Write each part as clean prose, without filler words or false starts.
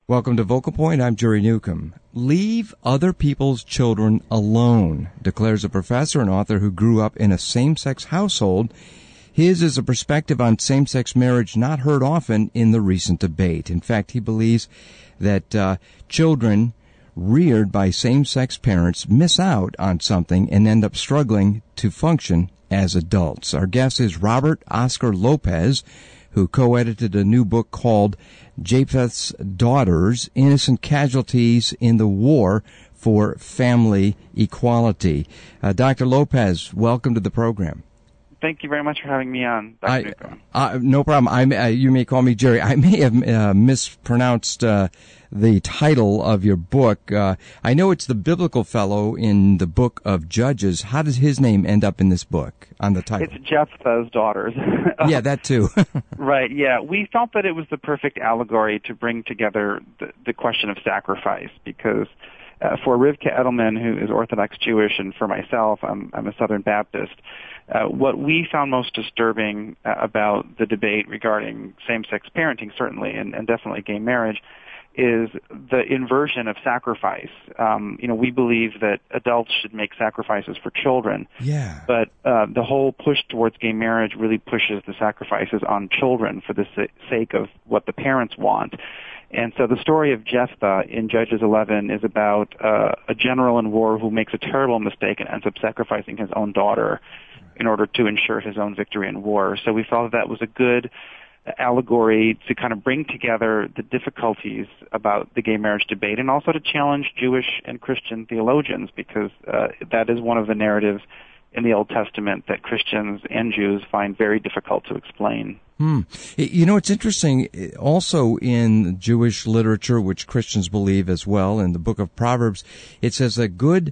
Welcome to Vocal Point. I'm Jerry Newcomb. Leave other people's children alone, declares a professor and author who grew up in a same-sex household. His is a perspective on same-sex marriage not heard often in the recent debate. In fact, he believes that children reared by same-sex parents miss out on something and end up struggling to function as adults. Our guest is Robert Oscar Lopez, who co-edited a new book called Japheth's Daughters, Innocent Casualties in the War for Family Equality. Dr. Lopez, welcome to the program. Thank you very much for having me on, Dr. Newcomb. No problem. You may call me Jerry. I may have mispronounced the title of your book. I know it's the biblical fellow in the book of Judges. How does his name end up in this book on the title? It's Jephthah's Daughters. Yeah, that too. Right, yeah. We felt that it was the perfect allegory to bring together the question of sacrifice because for Rivka Edelman, who is Orthodox Jewish, and for myself, I'm a Southern Baptist, what we found most disturbing about the debate regarding same-sex parenting, certainly, and definitely gay marriage, is the inversion of sacrifice. We believe that adults should make sacrifices for children. Yeah. But the whole push towards gay marriage really pushes the sacrifices on children for the sake of what the parents want. And so the story of Jephthah in Judges 11 is about a general in war who makes a terrible mistake and ends up sacrificing his own daughter in order to ensure his own victory in war. So we felt that was a good allegory to kind of bring together the difficulties about the gay marriage debate and also to challenge Jewish and Christian theologians because that is one of the narratives in the Old Testament that Christians and Jews find very difficult to explain. It's interesting, also in Jewish literature, which Christians believe as well, in the book of Proverbs, it says a good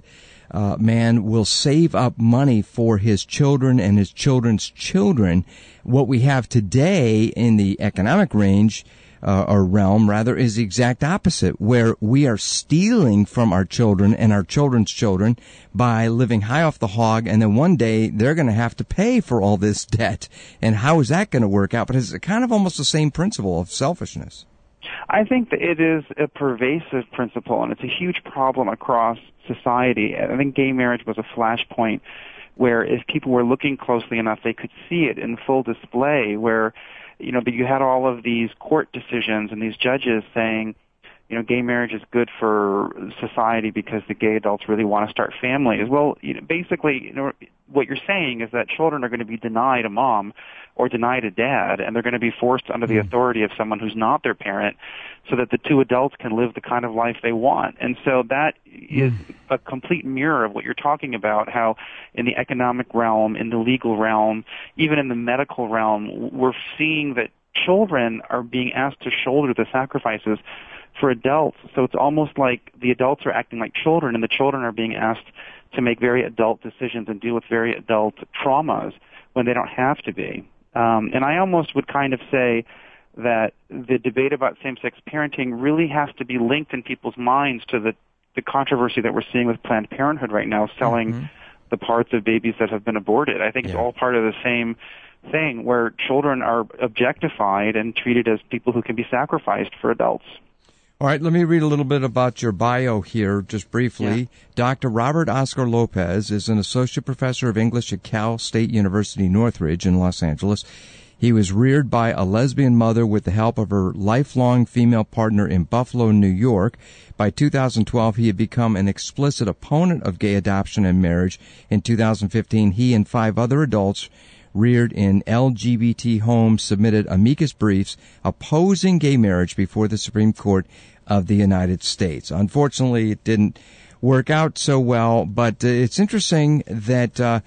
man will save up money for his children and his children's children. What we have today in the economic range, or realm rather, is the exact opposite, where we are stealing from our children and our children's children by living high off the hog, and then one day they're going to have to pay for all this debt. And how is that going to work out? But it's kind of almost the same principle of selfishness. I think that it is a pervasive principle, and it's a huge problem across society. I think gay marriage was a flashpoint where if people were looking closely enough, they could see it in full display, where you had all of these court decisions and these judges saying, gay marriage is good for society because the gay adults really want to start families. Well, basically, what you're saying is that children are going to be denied a mom or denied a dad, and they're going to be forced under the authority of someone who's not their parent so that the two adults can live the kind of life they want. And so that is a complete mirror of what you're talking about, how in the economic realm, in the legal realm, even in the medical realm, we're seeing that children are being asked to shoulder the sacrifices for adults. So it's almost like the adults are acting like children, and the children are being asked to make very adult decisions and deal with very adult traumas when they don't have to be. And I almost would kind of say that the debate about same-sex parenting really has to be linked in people's minds to the controversy that we're seeing with Planned Parenthood right now, selling the parts of babies that have been aborted. I think it's all part of the same thing, where children are objectified and treated as people who can be sacrificed for adults. All right, let me read a little bit about your bio here, just briefly. Yeah. Dr. Robert Oscar Lopez is an associate professor of English at Cal State University, Northridge in Los Angeles. He was reared by a lesbian mother with the help of her lifelong female partner in Buffalo, New York. By 2012, he had become an explicit opponent of gay adoption and marriage. In 2015, he and 5 other adults reared in LGBT homes submitted amicus briefs opposing gay marriage before the Supreme Court of the United States. Unfortunately, it didn't work out so well, but it's interesting that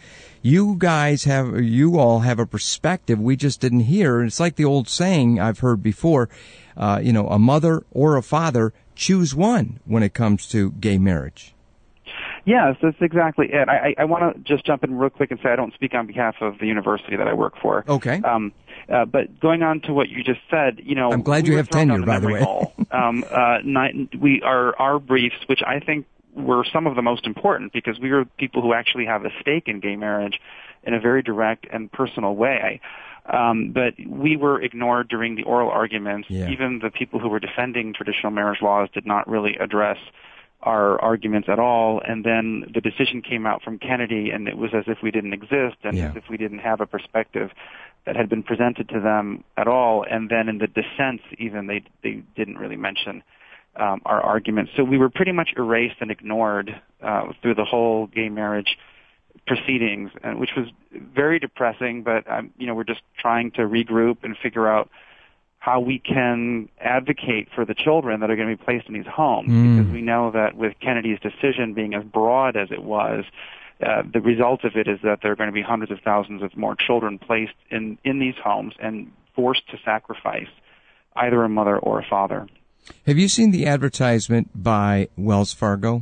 you all have a perspective we just didn't hear. It's like the old saying I've heard before, a mother or a father, choose one when it comes to gay marriage. Yes, that's exactly it. I want to just jump in real quick and say I don't speak on behalf of the university that I work for. Okay. But going on to what you just said, I'm glad you have tenure, by the way. Our briefs, which I think were some of the most important because we were people who actually have a stake in gay marriage in a very direct and personal way. But we were ignored during the oral arguments. Yeah. Even the people who were defending traditional marriage laws did not really address our arguments at all. And then the decision came out from Kennedy, and it was as if we didn't exist and as if we didn't have a perspective that had been presented to them at all. And then in the dissents, even they didn't really mention our arguments. So we were pretty much erased and ignored through the whole gay marriage proceedings, and which was very depressing. But we're just trying to regroup and figure out how we can advocate for the children that are going to be placed in these homes, because we know that with Kennedy's decision being as broad as it was, the result of it is that there are going to be hundreds of thousands of more children placed in these homes and forced to sacrifice either a mother or a father. Have you seen the advertisement by Wells Fargo?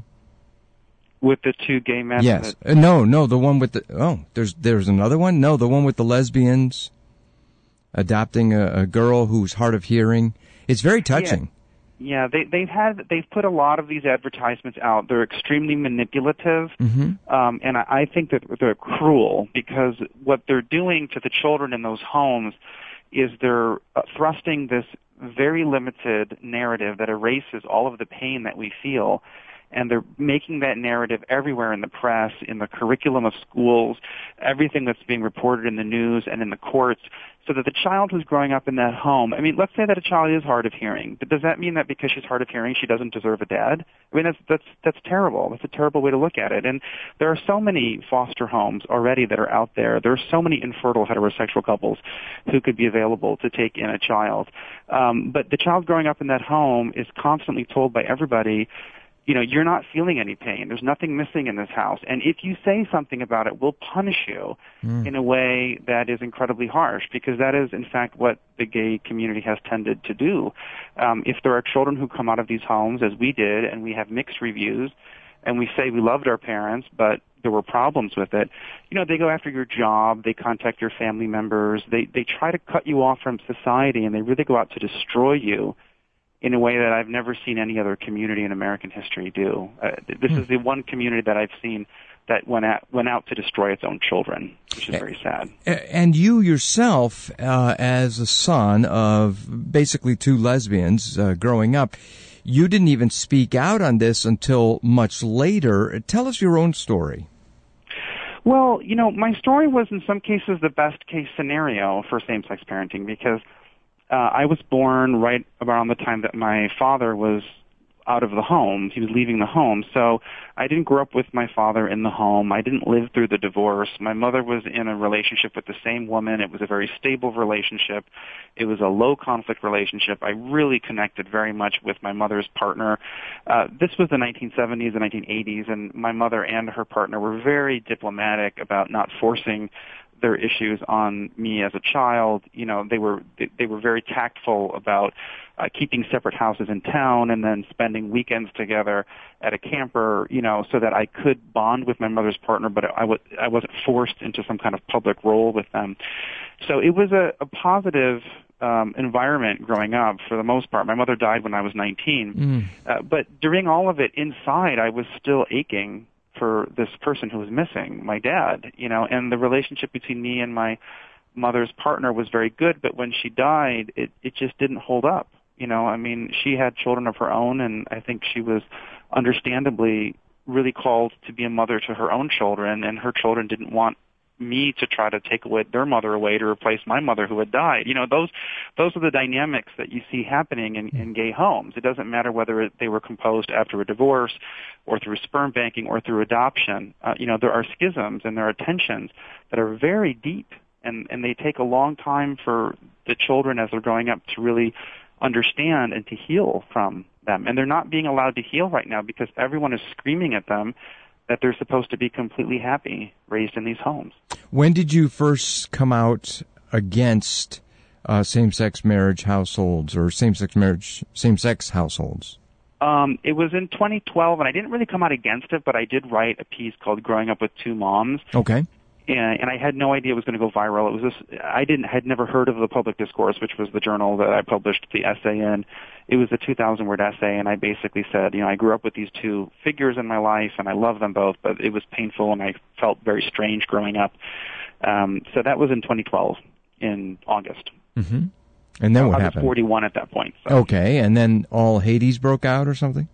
With the two gay men? Yes. No, the one with the... there's another one? No, the one with the lesbians adopting a girl who's hard of hearing. It's very touching. Yeah, they've put a lot of these advertisements out. They're extremely manipulative, and I think that they're cruel, because what they're doing to the children in those homes is they're thrusting this very limited narrative that erases all of the pain that we feel. And they're making that narrative everywhere in the press, in the curriculum of schools, everything that's being reported in the news and in the courts, so that the child who's growing up in that home, let's say that a child is hard of hearing, but does that mean that because she's hard of hearing she doesn't deserve a dad? That's terrible. That's a terrible way to look at it. And there are so many foster homes already that are out there. There are so many infertile heterosexual couples who could be available to take in a child. But the child growing up in that home is constantly told by everybody, you're not feeling any pain. There's nothing missing in this house. And if you say something about it, we'll punish you in a way that is incredibly harsh, because that is, in fact, what the gay community has tended to do. If there are children who come out of these homes, as we did, and we have mixed reviews, and we say we loved our parents, but there were problems with it, they go after your job, they contact your family members, they try to cut you off from society, and they really go out to destroy you in a way that I've never seen any other community in American history do. This is the one community that I've seen that went out to destroy its own children, which is very sad. And you yourself, as a son of basically two lesbians growing up, you didn't even speak out on this until much later. Tell us your own story. Well, my story was in some cases the best case scenario for same-sex parenting, because I was born right around the time that my father was out of the home. He was leaving the home. So I didn't grow up with my father in the home. I didn't live through the divorce. My mother was in a relationship with the same woman. It was a very stable relationship. It was a low-conflict relationship. I really connected very much with my mother's partner. This was the 1970s and 1980s, and my mother and her partner were very diplomatic about not forcing their issues on me as a child. They were very tactful about keeping separate houses in town and then spending weekends together at a camper, so that I could bond with my mother's partner, but I wasn't forced into some kind of public role with them. So it was a positive environment growing up for the most part. My mother died when I was 19, but during all of it, inside, I was still aching for this person who was missing, my dad, and the relationship between me and my mother's partner was very good, but when she died, it just didn't hold up. She had children of her own, and I think she was understandably really called to be a mother to her own children, and her children didn't want me to try to take their mother away to replace my mother who had died. Those are the dynamics that you see happening in gay homes. It doesn't matter whether they were composed after a divorce or through sperm banking or through adoption. There are schisms and there are tensions that are very deep, and they take a long time for the children as they're growing up to really understand and to heal from them. And they're not being allowed to heal right now because everyone is screaming at them that they're supposed to be completely happy raised in these homes. When did you first come out against same-sex marriage households or same-sex households? It was in 2012, and I didn't really come out against it, but I did write a piece called Growing Up with Two Moms. Okay. And I had no idea it was going to go viral. It was had never heard of the Public Discourse, which was the journal that I published the essay in. It was a 2,000-word essay, and I basically said, I grew up with these two figures in my life, and I love them both, but it was painful, and I felt very strange growing up. So that was in 2012. in August. Mm-hmm. And then what I happened? was 41 at that point. So. Okay, and then all Hades broke out or something?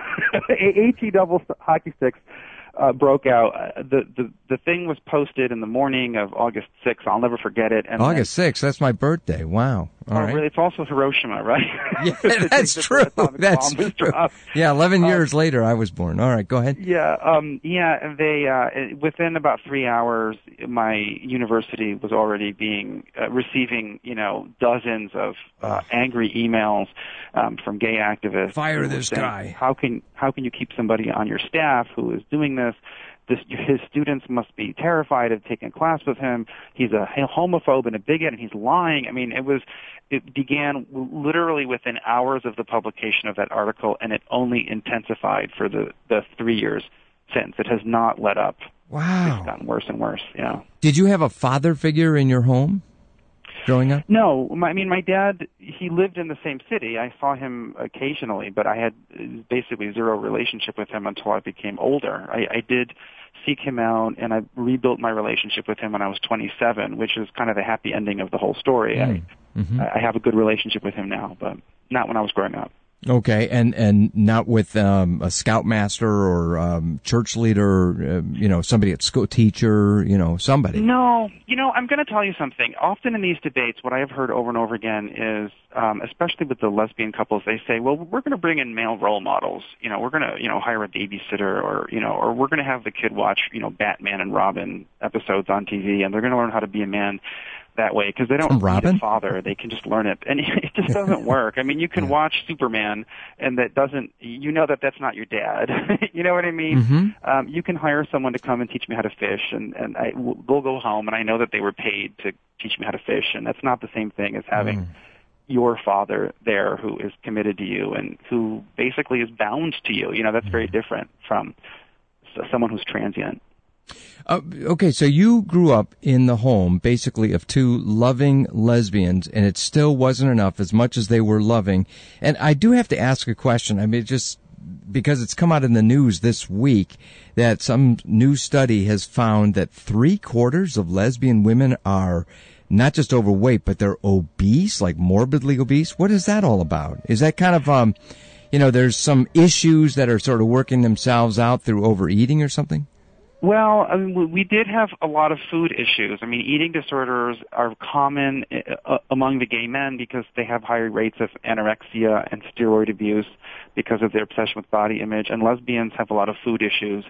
AT double hockey sticks broke out. The thing was posted in the morning of August 6th. I'll never forget it. And August 6th, that's my birthday. Wow. All right. Really? It's also Hiroshima, right? Yeah, that's true. That's true. Yeah, 11 years later I was born. All right, go ahead. Yeah, and they within about 3 hours, my university was already receiving, dozens of angry emails from gay activists. Fire this saying, guy. How can you keep somebody on your staff who is doing this? His students must be terrified of taking a class with him. He's a homophobe and a bigot, and he's lying. I mean, it began literally within hours of the publication of that article, and it only intensified for the 3 years since. It has not let up. Wow. It's gotten worse and worse, yeah. Did you have a father figure in your home growing up? No. My dad, he lived in the same city. I saw him occasionally, but I had basically zero relationship with him until I became older. I did seek him out, and I rebuilt my relationship with him when I was 27, which is kind of the happy ending of the whole story. Mm-hmm. I have a good relationship with him now, but not when I was growing up. Okay, and not with a scoutmaster or church leader, somebody at school, teacher, somebody. No, I'm going to tell you something. Often in these debates, what I have heard over and over again is, especially with the lesbian couples, they say, well, we're going to bring in male role models. We're going to, hire a babysitter or we're going to have the kid watch, Batman and Robin episodes on TV, and they're going to learn how to be a man that way, because they don't need a father. They can just learn it, and it just doesn't work. I mean, you can watch Superman, and that's not your dad. You know what I mean? Mm-hmm. You can hire someone to come and teach me how to fish, and we'll go home, and I know that they were paid to teach me how to fish, and that's not the same thing as having your father there who is committed to you and who basically is bound to you. That's very different from someone who's transient. Okay, so you grew up in the home, basically, of two loving lesbians, and it still wasn't enough as much as they were loving. And I do have to ask a question. I mean, just because it's come out in the news this week that some new study has found that 3/4 of lesbian women are not just overweight, but they're obese, like morbidly obese. What is that all about? Is that kind of, there's some issues that are sort of working themselves out through overeating or something? Well, I mean, we did have a lot of food issues. I mean, eating disorders are common among the gay men because they have higher rates of anorexia and steroid abuse because of their obsession with body image. And lesbians have a lot of food issues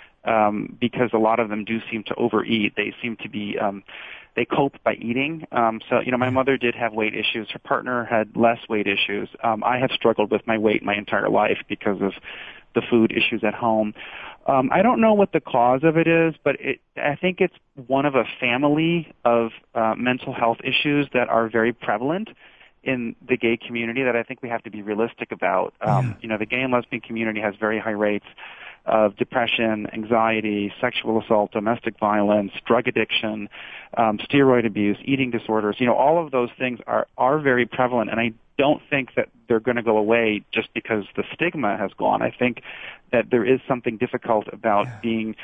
because a lot of them do seem to overeat. They seem to be they cope by eating. So, my mother did have weight issues. Her partner had less weight issues. I have struggled with my weight my entire life because of the food issues at home. I don't know what the cause of it is, but I think it's one of a family of mental health issues that are very prevalent in the gay community that I think we have to be realistic about. The gay and lesbian community has very high rates of depression, anxiety, sexual assault, domestic violence, drug addiction, steroid abuse, eating disorders. All of those things are very prevalent, and I don't think that they're going to go away just because the stigma has gone. I think that there is something difficult about being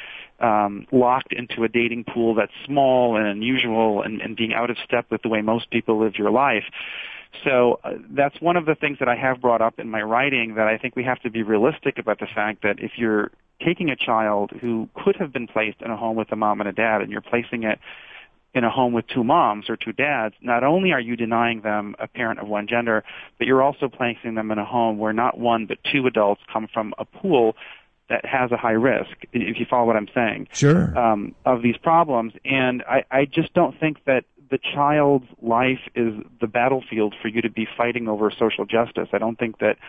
locked into a dating pool that's small and unusual and being out of step with the way most people live your life. So that's one of the things that I have brought up in my writing, that I think we have to be realistic about the fact that if you're taking a child who could have been placed in a home with a mom and a dad and you're placing it in a home with two moms or two dads, not only are you denying them a parent of one gender, but you're also placing them in a home where not one but two adults come from a pool that has a high risk, if you follow what I'm saying, sure, of these problems. And I just don't think that the child's life is the battlefield for you to be fighting over social justice. I don't think that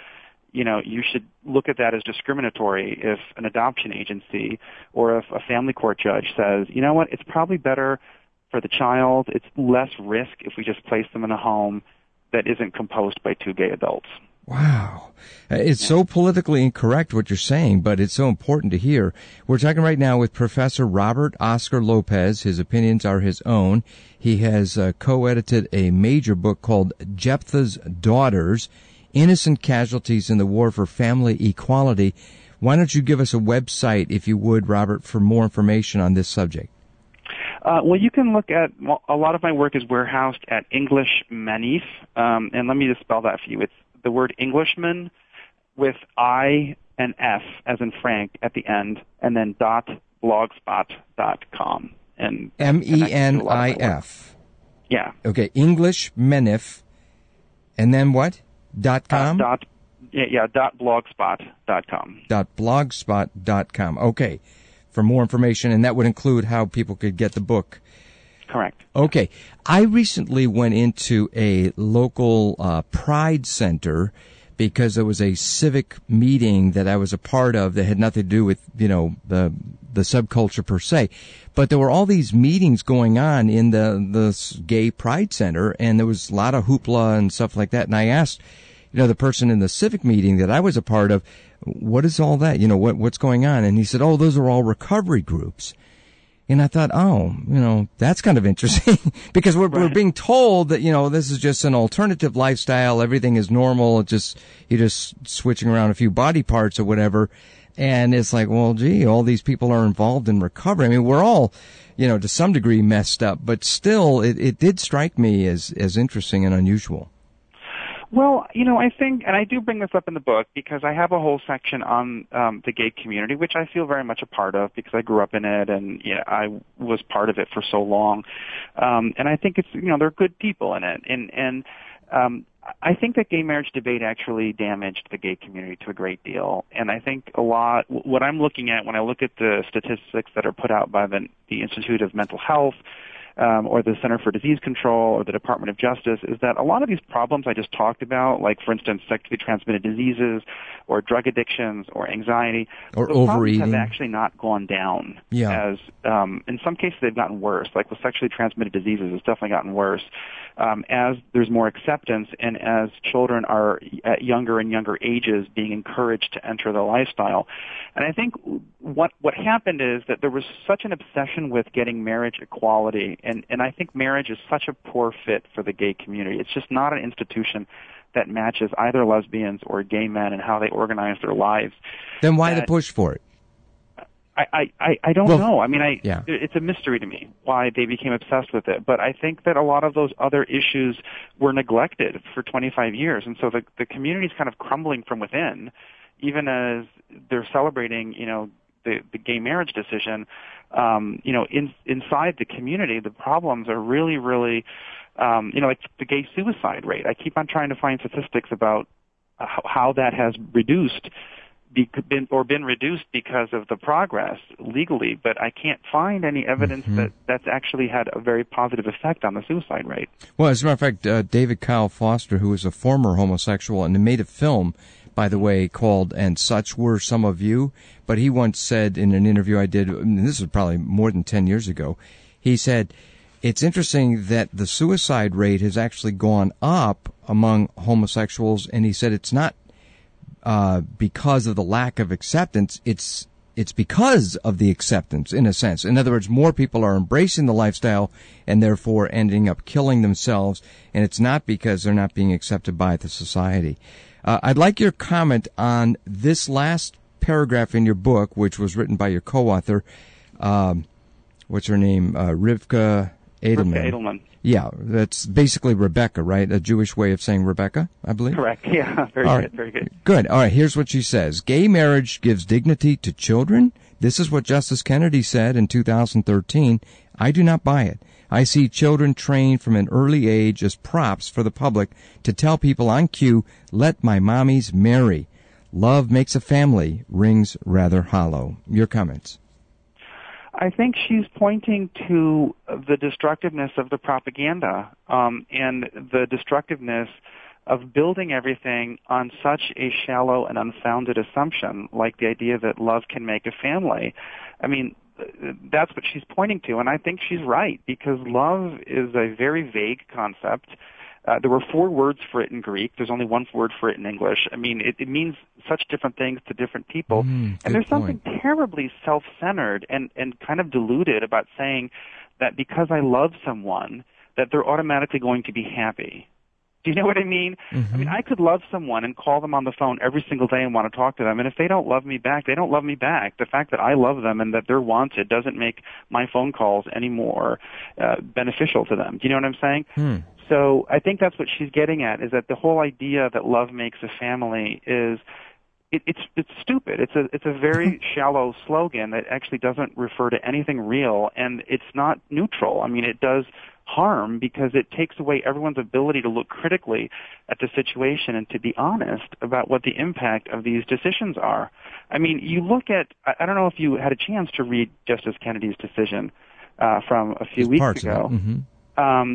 you should look at that as discriminatory if an adoption agency or if a family court judge says, you know what, it's probably better for the child, it's less risk if we just place them in a home that isn't composed by two gay adults. Wow. It's so politically incorrect what you're saying, but it's so important to hear. We're talking right now with Professor Robert Oscar Lopez. His opinions are his own. He has co-edited a major book called Jephthah's Daughters, Innocent Casualties in the War for Family Equality. Why don't you give us a website, if you would, Robert, for more information on this subject? Well, you can look at, a lot of my work is warehoused at English Manif, and let me just spell that for you. It's the word Englishman with I and F as in Frank at the end, and then .blogspot.com. And MENIF. Yeah. Okay, English Manif, and then what? .com? .blogspot.com. .blogspot.com. Okay, for more information, and that would include how people could get the book. Correct. Okay. I recently went into a local Pride Center because there was a civic meeting that I was a part of that had nothing to do with, the subculture per se. But there were all these meetings going on in the gay Pride Center, and there was a lot of hoopla and stuff like that. And I asked, the person in the civic meeting that I was a part of, what is all that? What's going on? And he said, oh, those are all recovery groups. And I thought, that's kind of interesting because we're being told that, this is just an alternative lifestyle. Everything is normal. You're just switching around a few body parts or whatever. And it's like, well, gee, all these people are involved in recovery. I mean, we're all, to some degree messed up, but still it did strike me as interesting and unusual. Well, I think, and I do bring this up in the book because I have a whole section on the gay community, which I feel very much a part of because I grew up in it and I was part of it for so long. And I think it's, there are good people in it. And I think that gay marriage debate actually damaged the gay community to a great deal. And I think what I'm looking at when I look at the statistics that are put out by the Institute of Mental Health, or the Center for Disease Control or the Department of Justice, is that a lot of these problems I just talked about, like, for instance, sexually transmitted diseases or drug addictions or anxiety, or those overeating, problems have actually not gone down. Yeah. As in some cases they've gotten worse. Like with sexually transmitted diseases, it's definitely gotten worse. As there's more acceptance and as children are at younger and younger ages being encouraged to enter the lifestyle. And I think what happened is that there was such an obsession with getting marriage equality, and I think marriage is such a poor fit for the gay community. It's just not an institution that matches either lesbians or gay men and how they organize their lives. Then why the push for it? I don't know. I mean, yeah. It's a mystery to me why they became obsessed with it. But I think that a lot of those other issues were neglected for 25 years. And so the community is kind of crumbling from within, even as they're celebrating, the gay marriage decision. Inside the community, the problems are really, really, like the gay suicide rate. I keep on trying to find statistics about how that has been reduced because of the progress legally, but I can't find any evidence that that's actually had a very positive effect on the suicide rate. Well, as a matter of fact, David Kyle Foster, who was a former homosexual and made a film, by the way, called And Such Were Some of You, but he once said in an interview I did, and this was probably more than 10 years ago, he said, it's interesting that the suicide rate has actually gone up among homosexuals, and he said it's not because of the lack of acceptance, it's because of the acceptance, in a sense. In other words, more people are embracing the lifestyle and therefore ending up killing themselves, and it's not because they're not being accepted by the society. I'd like your comment on this last paragraph in your book, which was written by your co-author. What's her name? Rivka Edelman. Rivka Edelman. Yeah, that's basically Rebecca, right? A Jewish way of saying Rebecca, I believe? Correct, yeah. Very good. Good. All right, here's what she says. Gay marriage gives dignity to children? This is what Justice Kennedy said in 2013. I do not buy it. I see children trained from an early age as props for the public to tell people on cue, let my mommies marry. Love makes a family rings rather hollow. Your comments? I think she's pointing to the destructiveness of the propaganda and the destructiveness of building everything on such a shallow and unfounded assumption, like the idea that love can make a family. I mean, that's what she's pointing to, and I think she's right, because love is a very vague concept. There were 4 words for it in Greek. There's only 1 word for it in English. I mean, it means such different things to different people. And there's something terribly self-centered and kind of deluded about saying that because I love someone, that they're automatically going to be happy. Do you know what I mean? Mm-hmm. I mean, I could love someone and call them on the phone every single day and want to talk to them, and if they don't love me back, they don't love me back. The fact that I love them and that they're wanted doesn't make my phone calls any more beneficial to them. Do you know what I'm saying? So I think that's what she's getting at, is that the whole idea that love makes a family is it's stupid. It's a very shallow slogan that actually doesn't refer to anything real, and it's not neutral. I mean, it does harm because it takes away everyone's ability to look critically at the situation and to be honest about what the impact of these decisions are. I mean, you look at, I don't know if you had a chance to read Justice Kennedy's decision from a few weeks ago. Mm-hmm.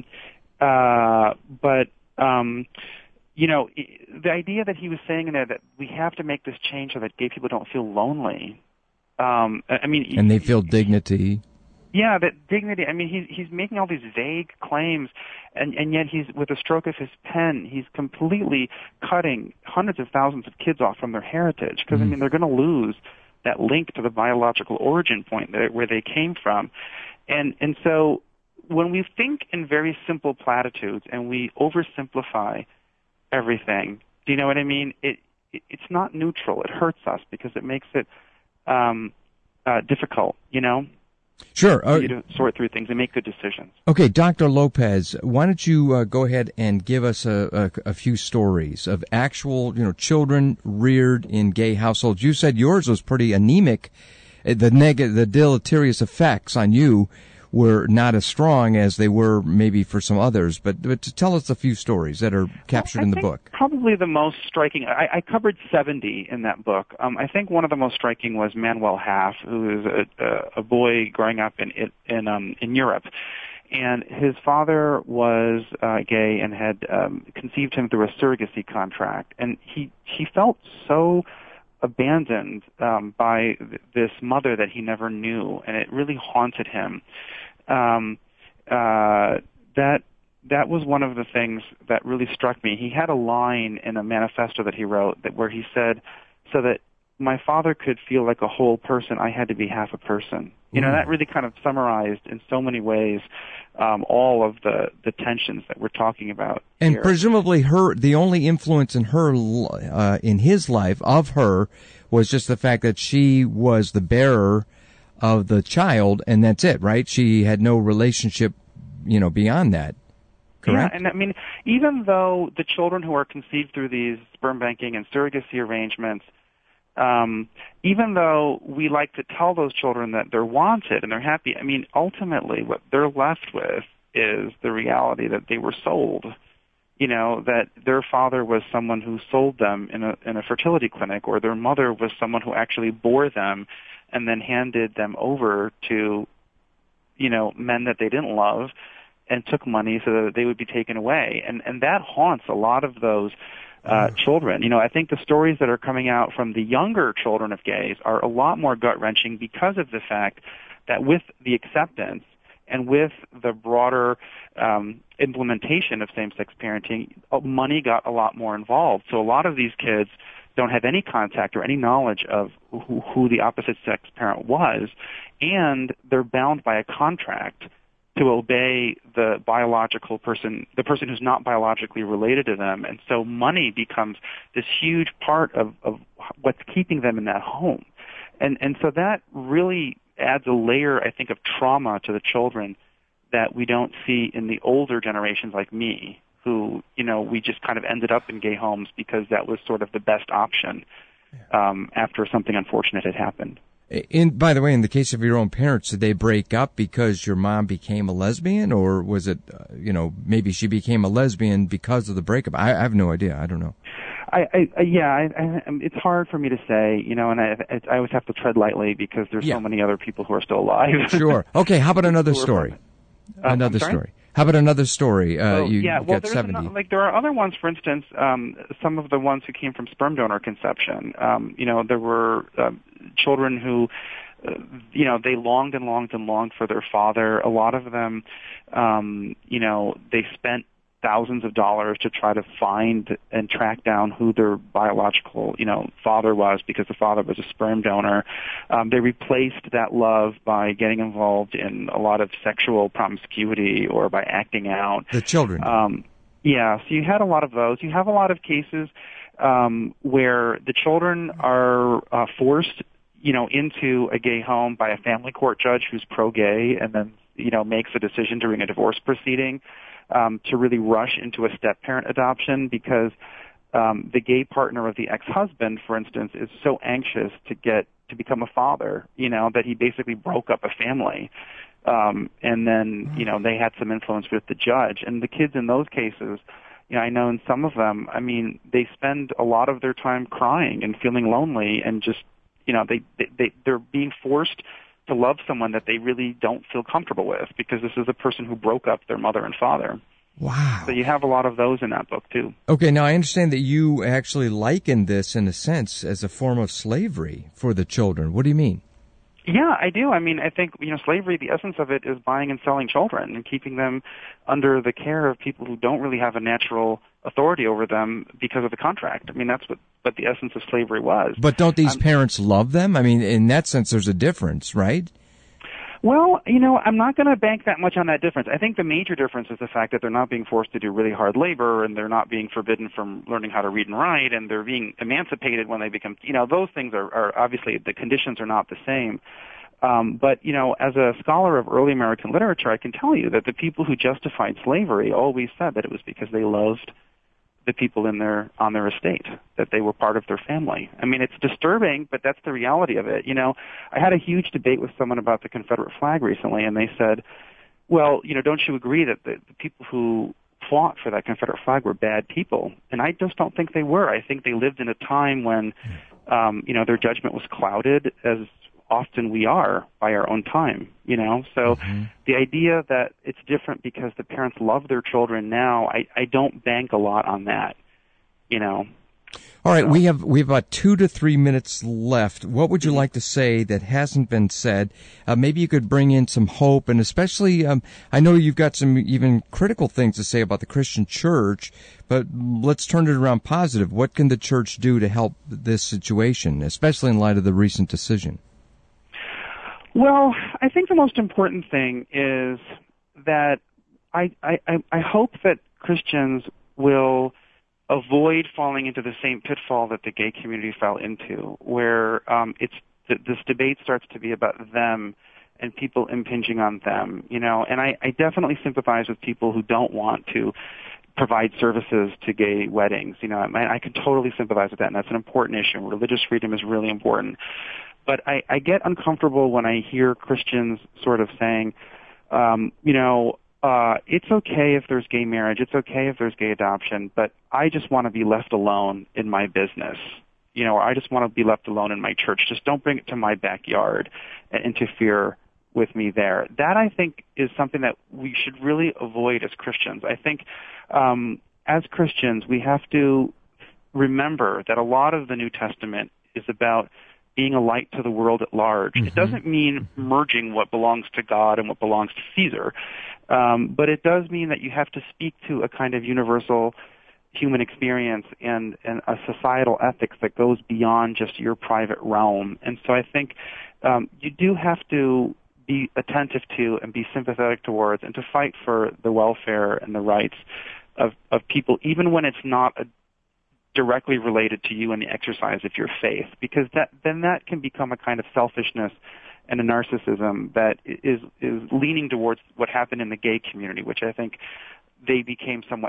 You know, the idea that he was saying in there that we have to make this change so that gay people don't feel lonely. I mean, and they feel dignity. Yeah, that dignity. I mean, he's making all these vague claims, and yet he's, with a stroke of his pen, he's completely cutting hundreds of thousands of kids off from their heritage. Because I mean, they're going to lose that link to the biological origin point where they came from, and so when we think in very simple platitudes and we oversimplify everything, do you know what I mean? It's not neutral. It hurts us because it makes it difficult. You know. Sure. For you to sort through things and make good decisions. Okay, Dr. Lopez, why don't you go ahead and give us a few stories of actual, children reared in gay households. You said yours was pretty anemic. The deleterious effects on you were not as strong as they were maybe for some others, but to tell us a few stories that are captured in the book. Probably the most striking, I covered 70 in that book. I think one of the most striking was Manuel Haff, who is a boy growing up in Europe. And his father was gay and had conceived him through a surrogacy contract. And he felt so abandoned by this mother that he never knew, and it really haunted him. That was one of the things that really struck me. He had a line in a manifesto that he wrote where he said, "So that my father could feel like a whole person, I had to be half a person." You know, that really kind of summarized in so many ways all of the tensions that we're talking about and here. Presumably the only influence in her, in his life of her, was just the fact that she was the bearer of the child, and that's it, right? She had no relationship, beyond that. Correct? Yeah, and I mean, even though the children who are conceived through these sperm banking and surrogacy arrangements, even though we like to tell those children that they're wanted and they're happy, I mean, ultimately what they're left with is the reality that they were sold. That their father was someone who sold them in a fertility clinic, or their mother was someone who actually bore them and then handed them over to, men that they didn't love and took money so that they would be taken away. And that haunts a lot of those children. I think the stories that are coming out from the younger children of gays are a lot more gut-wrenching because of the fact that with the acceptance and with the broader implementation of same-sex parenting, money got a lot more involved. So a lot of these kids don't have any contact or any knowledge of who the opposite-sex parent was, and they're bound by a contract to obey the biological person, the person who's not biologically related to them. And so money becomes this huge part of what's keeping them in that home. And so that really adds a layer, I think, of trauma to the children that we don't see in the older generations like me, who, we just kind of ended up in gay homes because that was sort of the best option after something unfortunate had happened. By the way, in the case of your own parents, did they break up because your mom became a lesbian, or was it, maybe she became a lesbian because of the breakup? I have no idea. I don't know. It's hard for me to say, and I always have to tread lightly because there's so many other people who are still alive. Sure. Okay. How about another story? Another story. How about another story? You got 70. There are other ones, for instance, some of the ones who came from sperm donor conception. There were children who, they longed and longed and longed for their father. A lot of them, they spent thousands of dollars to try to find and track down who their biological, father was, because the father was a sperm donor. They replaced that love by getting involved in a lot of sexual promiscuity or by acting out. The children. Yeah, so you had a lot of those. You have a lot of cases where the children are forced, into a gay home by a family court judge who's pro-gay, and then, makes a decision during a divorce proceeding to really rush into a step-parent adoption because the gay partner of the ex-husband, for instance, is so anxious to become a father, that he basically broke up a family. And then, they had some influence with the judge. And the kids in those cases, I know in some of them, they spend a lot of their time crying and feeling lonely and just, they're being forced to love someone that they really don't feel comfortable with because this is a person who broke up their mother and father. Wow. So you have a lot of those in that book, too. Okay, now I understand that you actually liken this, in a sense, as a form of slavery for the children. What do you mean? Yeah, I do. I think, slavery, the essence of it is buying and selling children and keeping them under the care of people who don't really have a natural authority over them because of the contract. That's what the essence of slavery was. But don't these parents love them? In that sense, there's a difference, right? Well, I'm not going to bank that much on that difference. I think the major difference is the fact that they're not being forced to do really hard labor, and they're not being forbidden from learning how to read and write, and they're being emancipated when they become, those things are obviously, the conditions are not the same. But, as a scholar of early American literature, I can tell you that the people who justified slavery always said that it was because they loved the people on their estate, that they were part of their family. It's disturbing, but that's the reality of it. I had a huge debate with someone about the Confederate flag recently, and they said, well, don't you agree that the people who fought for that Confederate flag were bad people? And I just don't think they were. I think they lived in a time when, their judgment was clouded, as often we are by our own time, So the idea that it's different because the parents love their children now, I don't bank a lot on that, All right, we have about 2 to 3 minutes left. What would you like to say that hasn't been said? Maybe you could bring in some hope, and especially, I know you've got some even critical things to say about the Christian church, but let's turn it around positive. What can the church do to help this situation, especially in light of the recent decision? Well, I think the most important thing is that I hope that Christians will avoid falling into the same pitfall that the gay community fell into, where this debate starts to be about them and people impinging on them, And I definitely sympathize with people who don't want to provide services to gay weddings. I can totally sympathize with that, and that's an important issue. Religious freedom is really important. But I get uncomfortable when I hear Christians sort of saying, it's okay if there's gay marriage, it's okay if there's gay adoption, but I just want to be left alone in my business, or I just want to be left alone in my church. Just don't bring it to my backyard and interfere with me there. That, I think, is something that we should really avoid as Christians. I think as Christians, we have to remember that a lot of the New Testament is about being a light to the world at large. It doesn't mean merging what belongs to God and what belongs to Caesar, but it does mean that you have to speak to a kind of universal human experience and a societal ethics that goes beyond just your private realm. And so I think you do have to be attentive to and be sympathetic towards and to fight for the welfare and the rights of people, even when it's not directly related to you and the exercise of your faith, because that can become a kind of selfishness and a narcissism that is leaning towards what happened in the gay community, which I think they became somewhat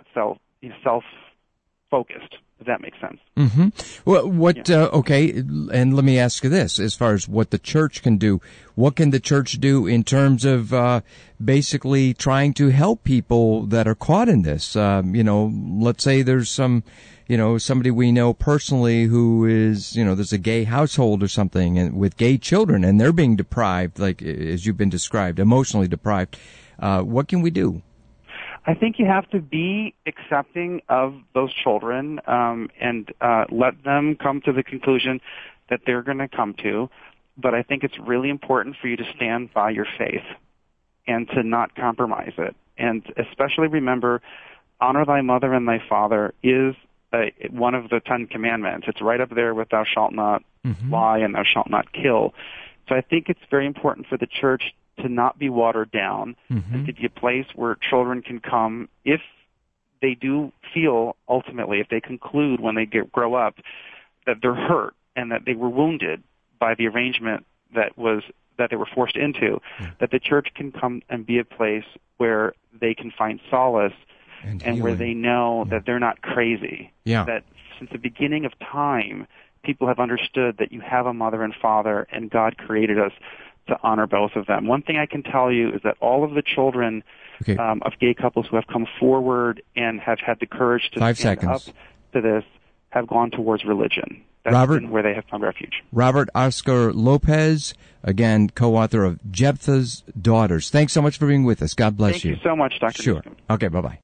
self-focused, if that makes sense. Well, okay, and let me ask you this, as far as what the church can do, what can the church do in terms of basically trying to help people that are caught in this? Let's say there's somebody we know personally who is, there's a gay household or something and with gay children, and they're being deprived, like as you've been described, emotionally deprived. What can we do? I think you have to be accepting of those children and let them come to the conclusion that they're going to come to. But I think it's really important for you to stand by your faith and to not compromise it. And especially remember, honor thy mother and thy father is one of the 10 Commandments. It's right up there with thou shalt not lie and thou shalt not kill. So I think it's very important for the church to not be watered down and to be a place where children can come if they do feel ultimately, if they conclude when they grow up, that they're hurt and that they were wounded by the arrangement that they were forced into, that the church can come and be a place where they can find solace and where they know that they're not crazy. That since the beginning of time, people have understood that you have a mother and father, and God created us to honor both of them. One thing I can tell you is that all of the children of gay couples who have come forward and have had the courage to stand up to this have gone towards religion. That's been where they have found refuge. Robert Oscar Lopez, again, co-author of Jephthah's Daughters. Thanks so much for being with us. God bless you. Thank you so much, Dr. Sure. Newsome. Okay, bye-bye.